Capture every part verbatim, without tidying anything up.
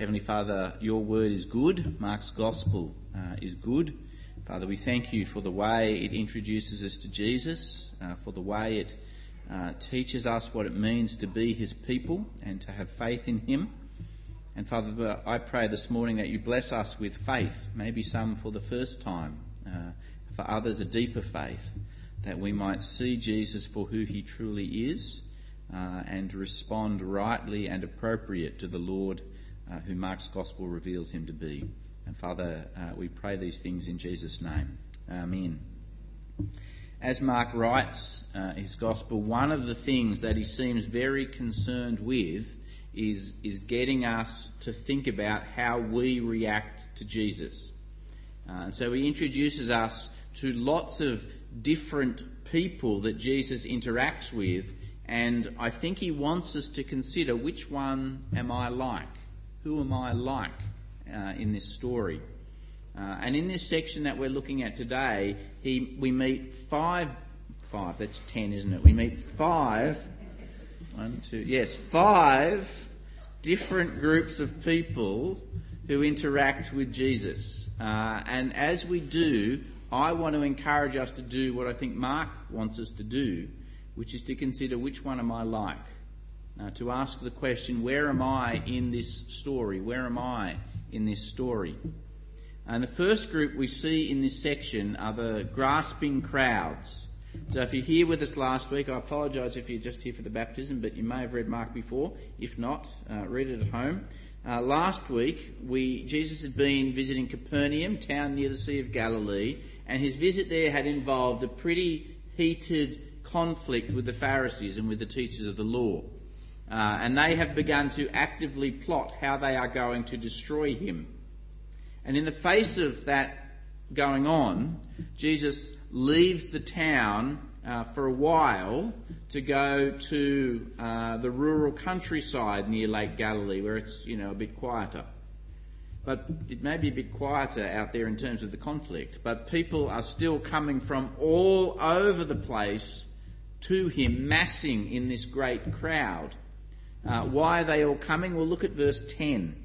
Heavenly Father, your word is good. Mark's gospel uh, is good. Father, we thank you for the way it introduces us to Jesus, uh, for the way it uh, teaches us what it means to be his people and to have faith in him. And Father, I pray this morning that you bless us with faith, maybe some for the first time, uh, for others a deeper faith, that we might see Jesus for who he truly is uh, and respond rightly and appropriate to the Lord uh, who Mark's gospel reveals him to be. And Father, uh, we pray these things in Jesus' name. Amen. As Mark writes uh, his gospel, one of the things that he seems very concerned with is, is getting us to think about how we react to Jesus. Uh, so he introduces us to lots of different people that Jesus interacts with, and I think he wants us to consider, which one am I like? Who am I like uh, in this story? Uh, and in this section that we're looking at today, he, we meet five, five, that's ten, isn't it? We meet five, one, two, yes, five different groups of people who interact with Jesus. Uh, and as we do, I want to encourage us to do what I think Mark wants us to do, which is to consider, which one am I like? Uh, to ask the question, where am I in this story? Where am I in this story? And the first group we see in this section are the grasping crowds. So if you're here with us last week, I apologise if you're just here for the baptism, but you may have read Mark before. If not, uh, read it at home. Uh, last week, we Jesus had been visiting Capernaum, town near the Sea of Galilee, and his visit there had involved a pretty heated conflict with the Pharisees and with the teachers of the law. Uh, and they have begun to actively plot how they are going to destroy him. And in the face of that going on, Jesus leaves the town uh, for a while to go to uh, the rural countryside near Lake Galilee, where it's, you know, a bit quieter. But it may be a bit quieter out there in terms of the conflict, but people are still coming from all over the place to him, massing in this great crowd. Uh, why are they all coming? Well, look at verse ten.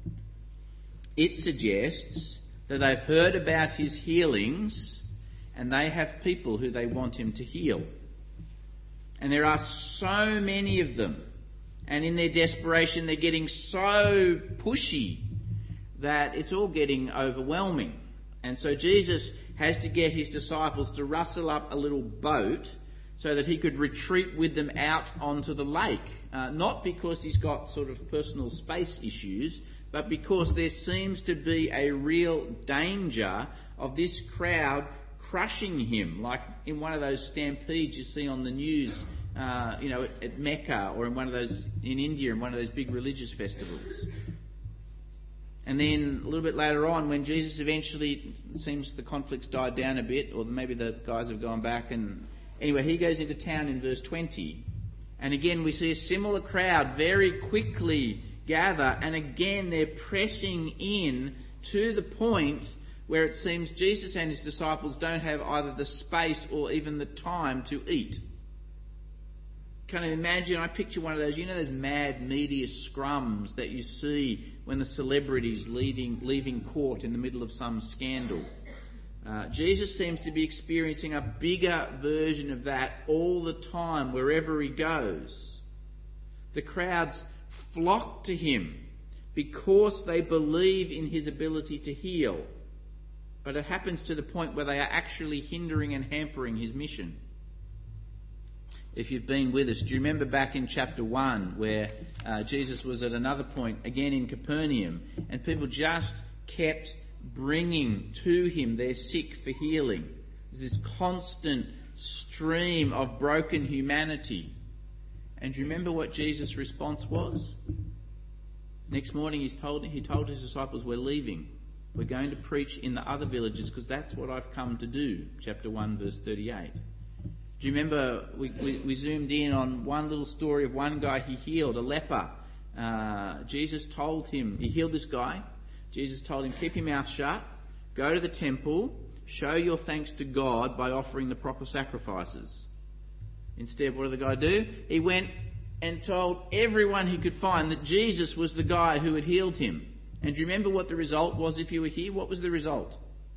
It suggests that they've heard about his healings and they have people who they want him to heal. And there are so many of them. And in their desperation, they're getting so pushy that it's all getting overwhelming. And so Jesus has to get his disciples to rustle up a little boat so that he could retreat with them out onto the lake. Uh, not because he's got sort of personal space issues, but because there seems to be a real danger of this crowd crushing him, like in one of those stampedes you see on the news, uh, you know, at, at Mecca, or in one of those in India, in one of those big religious festivals. And then a little bit later on, when Jesus eventually, it seems the conflict's died down a bit, or maybe the guys have gone back, and anyway, he goes into town in verse twenty. And again, we see a similar crowd very quickly gather, and again they're pressing in to the point where it seems Jesus and his disciples don't have either the space or even the time to eat. Can you imagine? I picture one of those, you know, those mad media scrums that you see when the celebrities leading, leaving court in the middle of some scandal. Uh, Jesus seems to be experiencing a bigger version of that all the time, wherever he goes. The crowds flock to him because they believe in his ability to heal. But it happens to the point where they are actually hindering and hampering his mission. If you've been with us, do you remember back in chapter one where uh, Jesus was at another point, again in Capernaum, and people just kept bringing to him their sick for healing? There's this constant stream of broken humanity. And do you remember what Jesus' response was? Next morning he's told, he told his disciples, we're leaving. We're going to preach in the other villages because that's what I've come to do. Chapter one, verse thirty-eight. Do you remember we, we, we zoomed in on one little story of one guy he healed, a leper. Uh, Jesus told him, he healed this guy. Jesus told him, keep your mouth shut, go to the temple, show your thanks to God by offering the proper sacrifices. Instead, what did the guy do? He went and told everyone he could find that Jesus was the guy who had healed him. And do you remember what the result was if you were here? What was the result?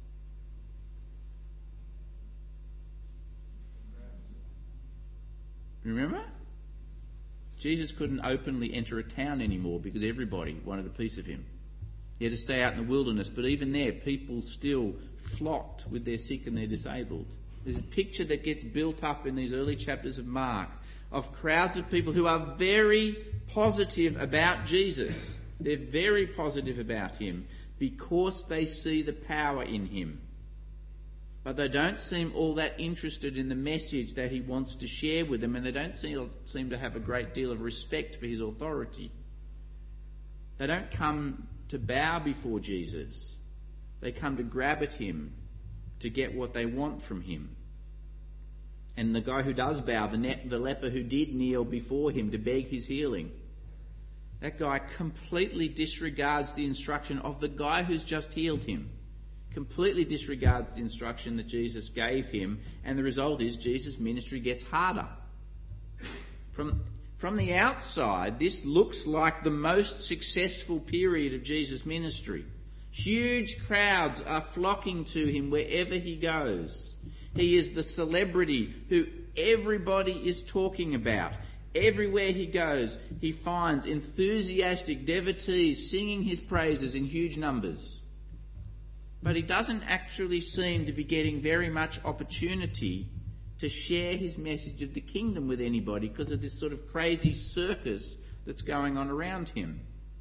Remember? Jesus couldn't openly enter a town anymore because everybody wanted a piece of him. He had to stay out in the wilderness, but even there, people still flocked with their sick and their disabled. There's a picture that gets built up in these early chapters of Mark of crowds of people who are very positive about Jesus. They're very positive about him because they see the power in him. But they don't seem all that interested in the message that he wants to share with them, and they don't seem, seem to have a great deal of respect for his authority. They don't come to bow before Jesus. They come to grab at him to get what they want from him. And the guy who does bow, the, ne- the leper who did kneel before him to beg his healing, that guy completely disregards the instruction of the guy who's just healed him. Completely disregards the instruction that Jesus gave him, and the result is Jesus' ministry gets harder. From, from the outside, this looks like the most successful period of Jesus' ministry. Huge crowds are flocking to him wherever he goes. He is the celebrity who everybody is talking about. Everywhere he goes, he finds enthusiastic devotees singing his praises in huge numbers. But he doesn't actually seem to be getting very much opportunity to share his message of the kingdom with anybody because of this sort of crazy circus that's going on around him.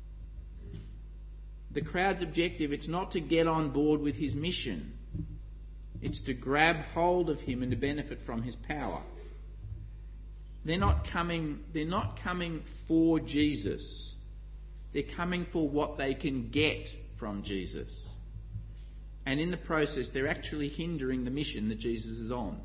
The crowd's objective, it's not to get on board with his mission. It's to grab hold of him and to benefit from his power. They're not coming, they're not coming for Jesus. They're coming for what they can get from Jesus. And in the process, they're actually hindering the mission that Jesus is on.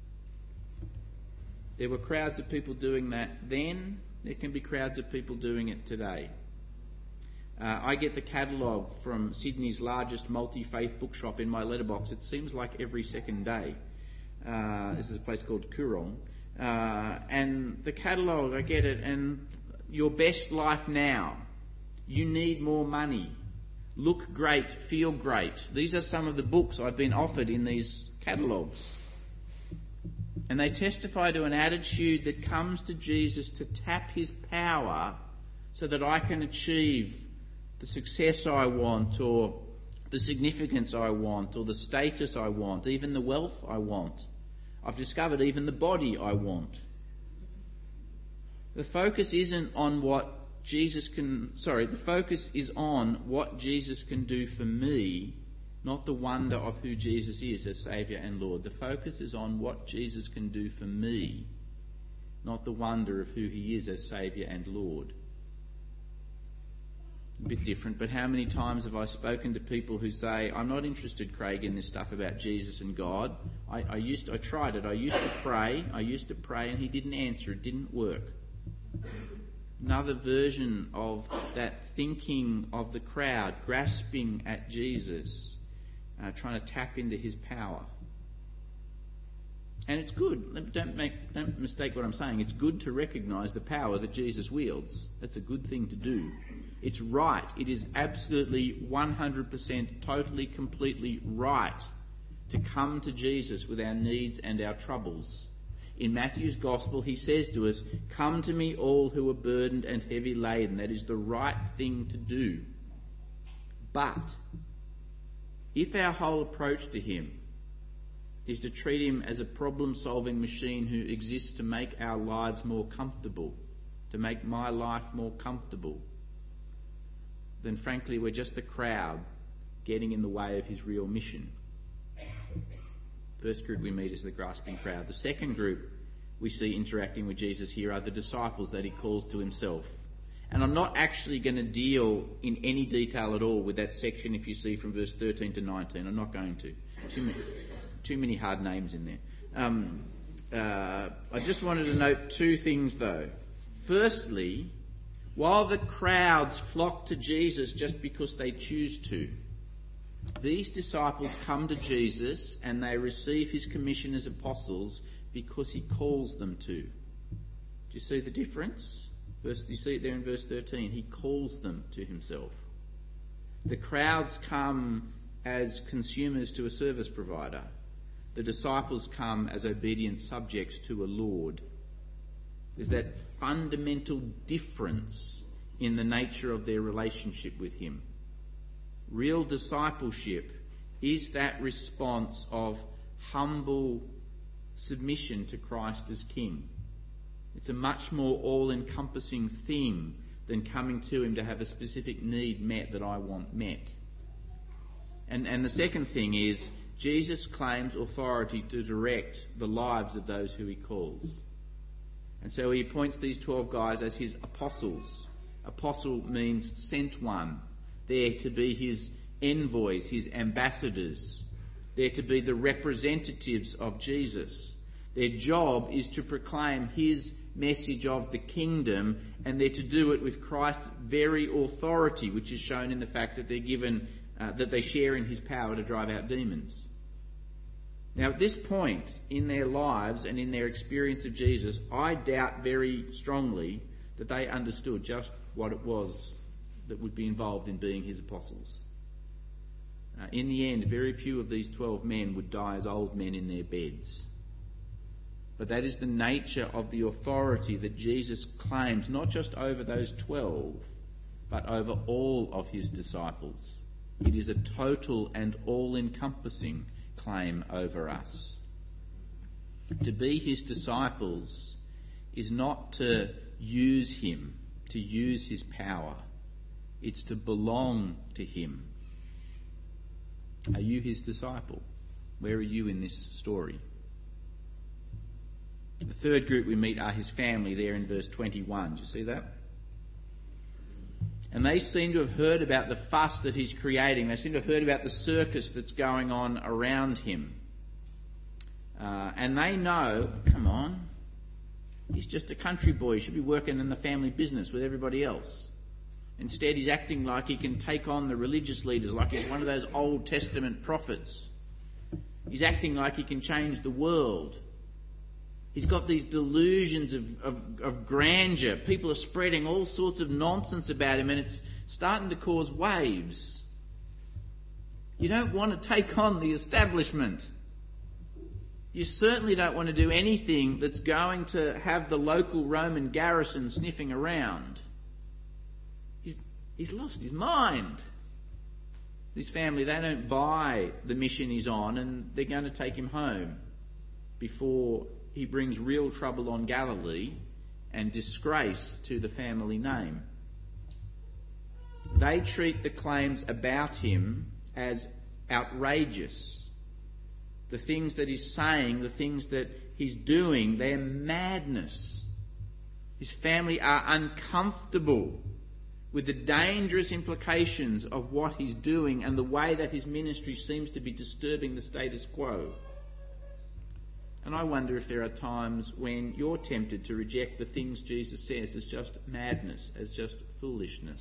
There were crowds of people doing that then. There can be crowds of people doing it today. Uh, I get the catalogue from Sydney's largest multi-faith bookshop in my letterbox. It seems like every second day. Uh, this is a place called Coorong. Uh, and the catalogue, I get it, and your best life now. You need more money. Look great, feel great. These are some of the books I've been offered in these catalogues. And they testify to an attitude that comes to Jesus to tap his power so that I can achieve the success I want, or the significance I want, or the status I want, even the wealth I want. I've discovered even the body I want. The focus isn't on what Jesus can, sorry, the focus is on what Jesus can do for me, not the wonder of who Jesus is as Saviour and Lord. The focus is on what Jesus can do for me, not the wonder of who he is as Saviour and Lord. A bit different, but how many times have I spoken to people who say, I'm not interested, Craig, in this stuff about Jesus and God. I, I used to, I tried it. I used to pray. I used to pray and he didn't answer. It didn't work. Another version of that thinking of the crowd, grasping at Jesus, uh, trying to tap into his power. And it's good. Don't make, don't mistake what I'm saying. It's good to recognise the power that Jesus wields. That's a good thing to do. It's right. It is absolutely one hundred percent, totally, completely right to come to Jesus with our needs and our troubles. In Matthew's Gospel, he says to us, "Come to me all who are burdened and heavy laden." That is the right thing to do. But if our whole approach to him is to treat him as a problem-solving machine who exists to make our lives more comfortable, to make my life more comfortable, then frankly we're just the crowd getting in the way of his real mission. First group we meet is the grasping crowd. The second group we see interacting with Jesus here are the disciples that he calls to himself. And I'm not actually going to deal in any detail at all with that section if you see from verse thirteen to nineteen. I'm not going to. Too many, too many hard names in there. Um, uh, I just wanted to note two things though. Firstly, while the crowds flock to Jesus just because they choose to, these disciples come to Jesus and they receive his commission as apostles because he calls them to. Do you see the difference? Verse, you see it there in verse thirteen. He calls them to himself. The crowds come as consumers to a service provider. The disciples come as obedient subjects to a Lord. There's that fundamental difference in the nature of their relationship with him. Real discipleship is that response of humble submission to Christ as King. It's a much more all-encompassing thing than coming to him to have a specific need met that I want met. And, and the second thing is, Jesus claims authority to direct the lives of those who he calls. And so he appoints these twelve guys as his apostles. Apostle means sent one. They're to be his envoys, his ambassadors. They're to be the representatives of Jesus. Their job is to proclaim his message of the kingdom, and they're to do it with Christ's very authority, which is shown in the fact that they're given, uh, that they share in his power to drive out demons. Now, at this point in their lives and in their experience of Jesus, I doubt very strongly that they understood just what it was that would be involved in being his apostles. Uh, in the end, very few of these twelve men would die as old men in their beds. But that is the nature of the authority that Jesus claims, not just over those twelve, but over all of his disciples. It is a total and all-encompassing claim over us. To be his disciples is not to use him, to use his power. It's to belong to him. Are you his disciple? Where are you in this story? The third group we meet are his family there in verse twenty-one. Do you see that? And they seem to have heard about the fuss that he's creating. They seem to have heard about the circus that's going on around him. Uh, and they know, come on, he's just a country boy. He should be working in the family business with everybody else. Instead, he's acting like he can take on the religious leaders, like he's one of those Old Testament prophets. He's acting like he can change the world. He's got these delusions of, of, of grandeur. People are spreading all sorts of nonsense about him, and it's starting to cause waves. You don't want to take on the establishment. You certainly don't want to do anything that's going to have the local Roman garrison sniffing around. He's, he's lost his mind. This family, they don't buy the mission he's on, and they're going to take him home before he brings real trouble on Galilee and disgrace to the family name. They treat the claims about him as outrageous. The things that he's saying, the things that he's doing, they're madness. His family are uncomfortable with the dangerous implications of what he's doing and the way that his ministry seems to be disturbing the status quo. And I wonder if there are times when you're tempted to reject the things Jesus says as just madness, as just foolishness.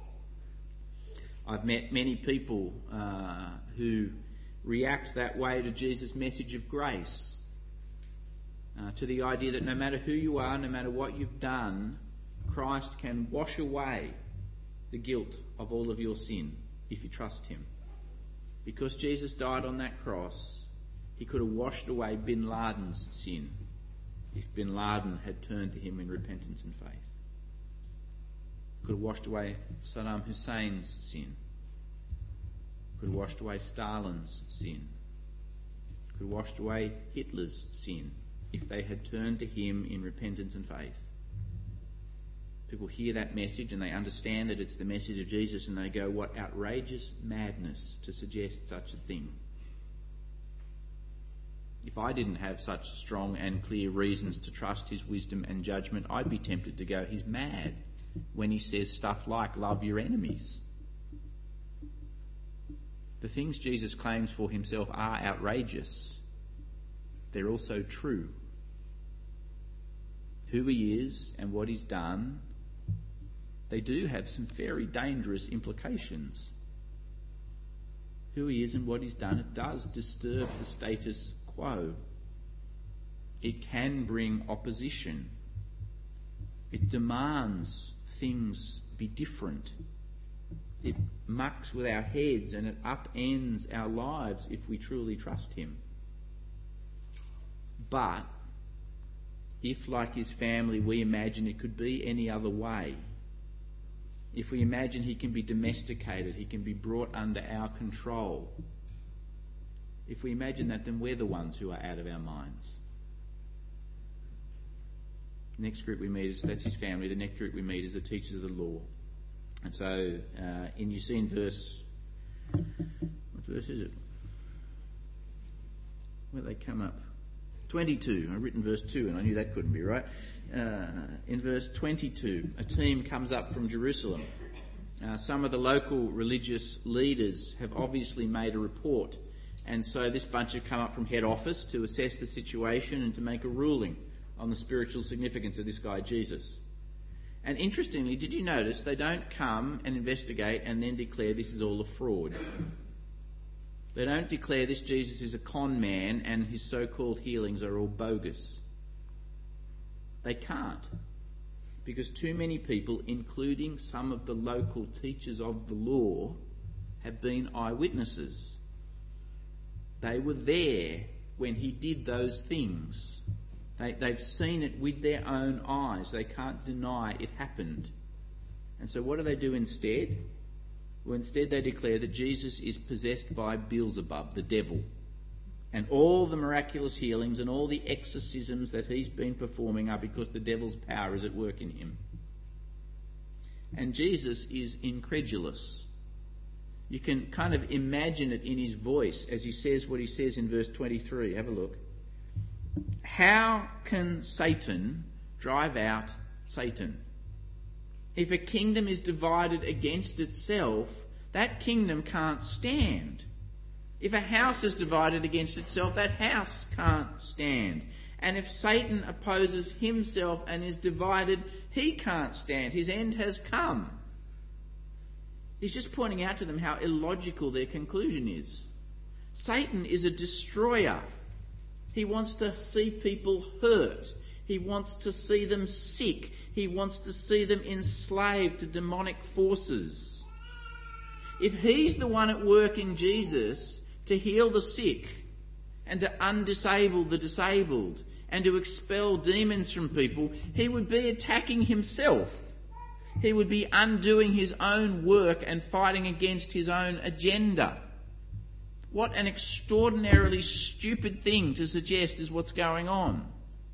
I've met many people uh, who react that way to Jesus' message of grace, uh, to the idea that no matter who you are, no matter what you've done, Christ can wash away the guilt of all of your sin if you trust him. Because Jesus died on that cross, he could have washed away bin Laden's sin if bin Laden had turned to him in repentance and faith. He could have washed away Saddam Hussein's sin. He could have washed away Stalin's sin. He could have washed away Hitler's sin if they had turned to him in repentance and faith. People hear that message and they understand that it's the message of Jesus, and they go, what outrageous madness to suggest such a thing. If I didn't have such strong and clear reasons to trust his wisdom and judgment, I'd be tempted to go, he's mad when he says stuff like, love your enemies. The things Jesus claims for himself are outrageous. They're also true. Who he is and what he's done, they do have some very dangerous implications. Who he is and what he's done, it does disturb the status quo. It can bring opposition. It demands things be different. It mucks with our heads and it upends our lives if we truly trust him. But if, like his family, we imagine it could be any other way, if we imagine he can be domesticated, he can be brought under our control, if we imagine that, then we're the ones who are out of our minds. The next group we meet is, that's his family. The next group we meet is the teachers of the law. And so, uh, in you see in verse, what verse is it? Where they come up? twenty-two. I've written verse two and I knew that couldn't be right. Uh, in verse twenty-two, a team comes up from Jerusalem. Uh, some of the local religious leaders have obviously made a report, and so this bunch have come up from head office to assess the situation and to make a ruling on the spiritual significance of this guy Jesus. And interestingly, did you notice they don't come and investigate and then declare this is all a fraud? They don't declare this Jesus is a con man and his so-called healings are all bogus. They can't, because too many people, including some of the local teachers of the law, have been eyewitnesses. They were there when he did those things. They, they've seen it with their own eyes. They can't deny it happened. And so what do they do instead? Well, instead they declare that Jesus is possessed by Beelzebub, the devil, and all the miraculous healings and all the exorcisms that he's been performing are because the devil's power is at work in him. And Jesus is incredulous. You can kind of imagine it in his voice as he says what he says in verse twenty-three. Have a look. How can Satan drive out Satan? If a kingdom is divided against itself, that kingdom can't stand. If a house is divided against itself, that house can't stand. And if Satan opposes himself and is divided, he can't stand. His end has come. He's just pointing out to them how illogical their conclusion is. Satan is a destroyer. He wants to see people hurt. He wants to see them sick. He wants to see them enslaved to demonic forces. If he's the one at work in Jesus to heal the sick and to undisable the disabled and to expel demons from people, he would be attacking himself. He would be undoing his own work and fighting against his own agenda. What an extraordinarily stupid thing to suggest is what's going on.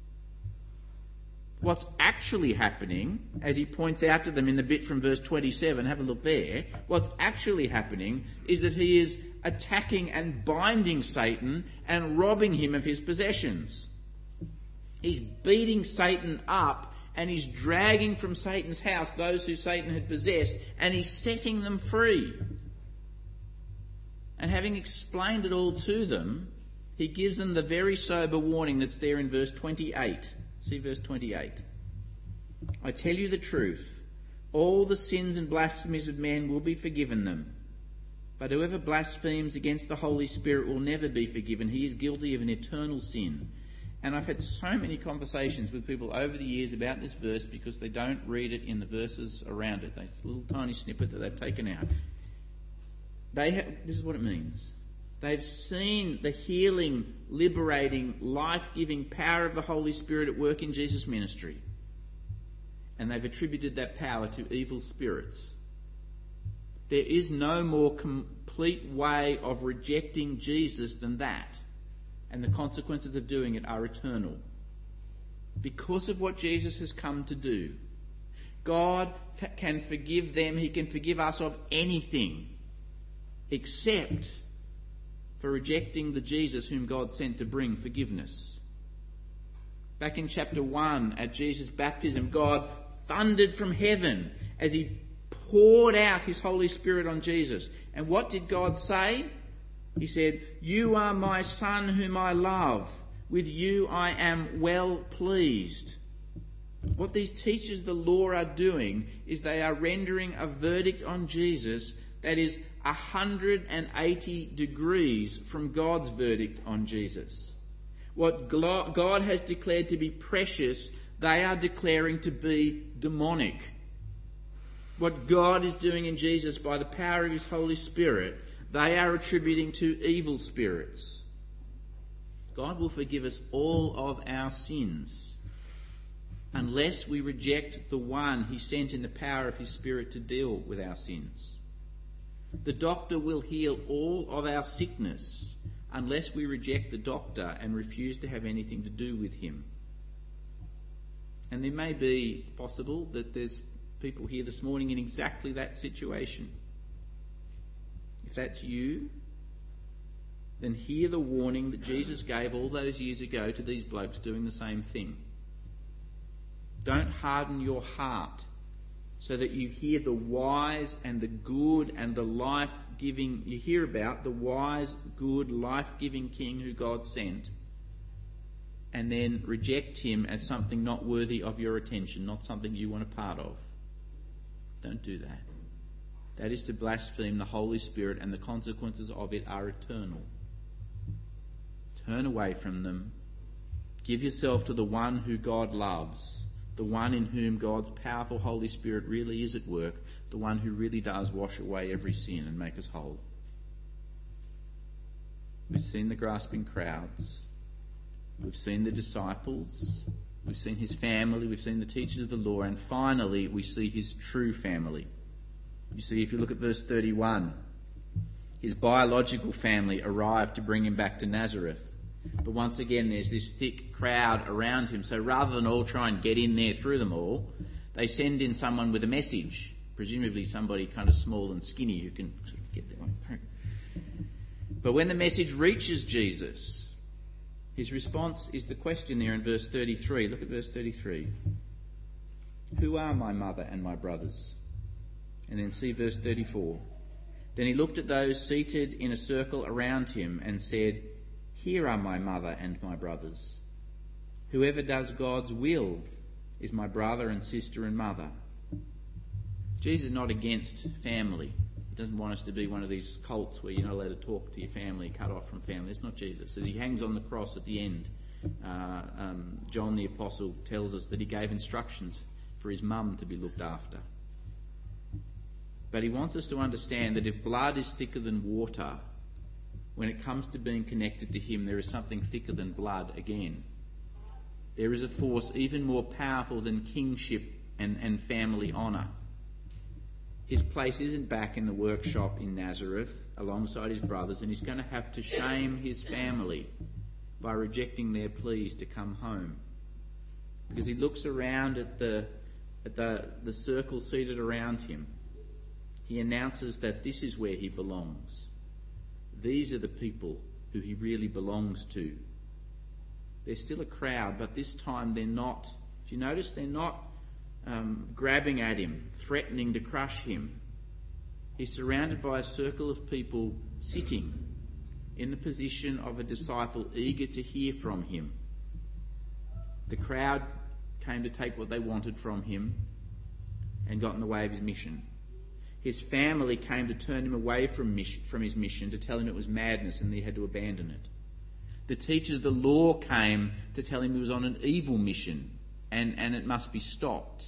What's actually happening, as he points out to them in the bit from verse twenty-seven, have a look there, what's actually happening is that he is attacking and binding Satan and robbing him of his possessions. He's beating Satan up and he's dragging from Satan's house those who Satan had possessed, and he's setting them free. And having explained it all to them, he gives them the very sober warning that's there in verse twenty-eight. See verse twenty-eight. I tell you the truth, all the sins and blasphemies of men will be forgiven them. But whoever blasphemes against the Holy Spirit will never be forgiven. He is guilty of an eternal sin. And I've had so many conversations with people over the years about this verse because they don't read it in the verses around it. It's a little tiny snippet that they've taken out. They have, this is what it means. They've seen the healing, liberating, life-giving power of the Holy Spirit at work in Jesus' ministry. And they've attributed that power to evil spirits. There is no more complete way of rejecting Jesus than that. And the consequences of doing it are eternal. Because of what Jesus has come to do, God can forgive them. He can forgive us of anything except for rejecting the Jesus whom God sent to bring forgiveness. Back in chapter one, at Jesus' baptism, God thundered from heaven as he poured out his Holy Spirit on Jesus. And what did God say? He said, "You are my Son whom I love. With you I am well pleased." What these teachers of the law are doing is they are rendering a verdict on Jesus that is one hundred eighty degrees from God's verdict on Jesus. What God has declared to be precious, they are declaring to be demonic. what God is doing in Jesus by the power of his Holy Spirit, they are attributing to evil spirits. God will forgive us all of our sins unless we reject the one he sent in the power of his Spirit to deal with our sins. The doctor will heal all of our sickness unless we reject the doctor and refuse to have anything to do with him. And there may be, it's possible, that there's people here this morning in exactly that situation. If that's you, then hear the warning that Jesus gave all those years ago to these blokes doing the same thing. Don't harden your heart so that you hear the wise and the good and the life-giving, you hear about the wise, good, life-giving King who God sent, and then reject him as something not worthy of your attention, not something you want a part of. Don't do that. That is to blaspheme the Holy Spirit, and the consequences of it are eternal. Turn away from them. Give yourself to the one who God loves, the one in whom God's powerful Holy Spirit really is at work, the one who really does wash away every sin and make us whole. We've seen the grasping crowds. We've seen the disciples. We've seen his family. We've seen the teachers of the law. And finally, we see his true family. You see, if you look at verse thirty-one, his biological family arrived to bring him back to Nazareth. But once again, there's this thick crowd around him. So rather than all try and get in there through them all, they send in someone with a message, presumably somebody kind of small and skinny who can sort of get their way through. But when the message reaches Jesus, his response is the question there in verse thirty-three. Look at verse thirty-three. Who are my mother and my brothers? And then see verse thirty-four. Then he looked at those seated in a circle around him and said, Here are my mother and my brothers. Whoever does God's will is my brother and sister and mother. Jesus is not against family. He doesn't want us to be one of these cults where you're not allowed to talk to your family, cut off from family. It's not Jesus. As he hangs on the cross at the end, uh, um, John the Apostle tells us that he gave instructions for his mum to be looked after. But he wants us to understand that if blood is thicker than water, when it comes to being connected to him, there is something thicker than blood again. There is a force even more powerful than kingship and, and family honour. His place isn't back in the workshop in Nazareth alongside his brothers, and he's going to have to shame his family by rejecting their pleas to come home. Because he looks around at the at the, the circle seated around him. He announces that this is where he belongs. These are the people who he really belongs to. They're still a crowd, but this time they're not. Do you notice they're not um, grabbing at him, threatening to crush him? He's surrounded by a circle of people sitting in the position of a disciple eager to hear from him. The crowd came to take what they wanted from him and got in the way of his mission. His family came to turn him away from, mission, from his mission, to tell him it was madness and that he had to abandon it. The teachers of the law came to tell him he was on an evil mission and, and it must be stopped.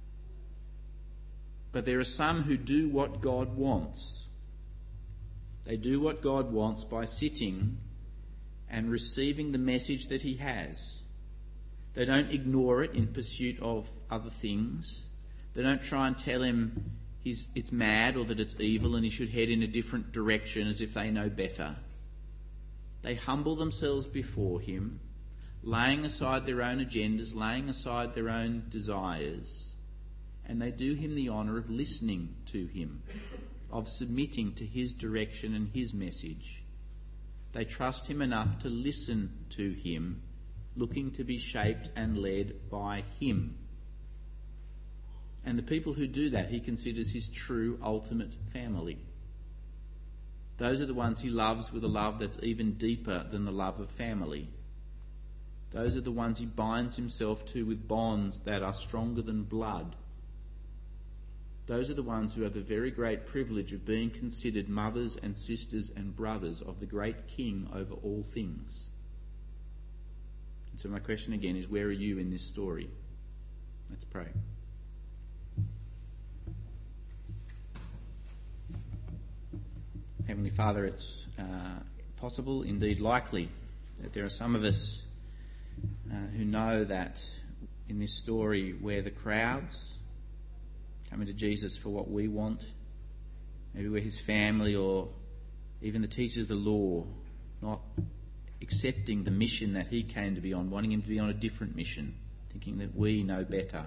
But there are some who do what God wants. They do what God wants by sitting and receiving the message that he has. They don't ignore it in pursuit of other things. They don't try and tell him he's, it's mad or that it's evil and he should head in a different direction as if they know better. They humble themselves before him, laying aside their own agendas, laying aside their own desires, and they do him the honour of listening to him, of submitting to his direction and his message. They trust him enough to listen to him, looking to be shaped and led by him. And the people who do that, he considers his true ultimate family. Those are the ones he loves with a love that's even deeper than the love of family. Those are the ones he binds himself to with bonds that are stronger than blood. Those are the ones who have the very great privilege of being considered mothers and sisters and brothers of the great King over all things. And so my question again is, where are you in this story? Let's pray. Heavenly Father, it's uh, possible, indeed likely, that there are some of us uh, who know that in this story where the crowds coming to Jesus for what we want, maybe we're his family or even the teachers of the law, not accepting the mission that he came to be on, wanting him to be on a different mission, thinking that we know better.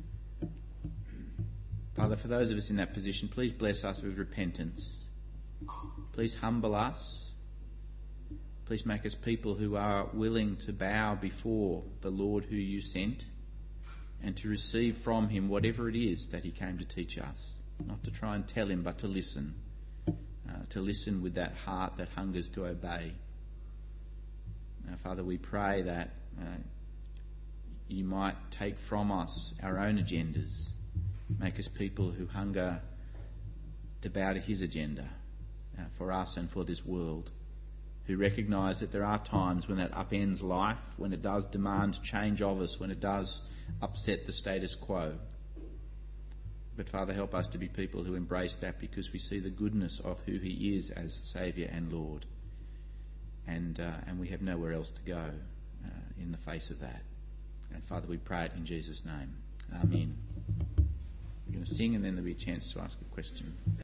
Father, for those of us in that position, please bless us with repentance. Please humble us. Please make us people who are willing to bow before the Lord who you sent and to receive from him whatever it is that he came to teach us. Not to try and tell him, but to listen. Uh, to listen with that heart that hungers to obey. Uh, Father, we pray that uh, you might take from us our own agendas. Make us people who hunger to bow to his agenda uh, for us and for this world. Who recognise that there are times when that upends life, when it does demand change of us, when it does upset the status quo. But Father, help us to be people who embrace that because we see the goodness of who he is as Saviour and Lord. And uh, and we have nowhere else to go uh, in the face of that. And Father, we pray it in Jesus' name. Amen. We're going to sing and then there'll be a chance to ask a question.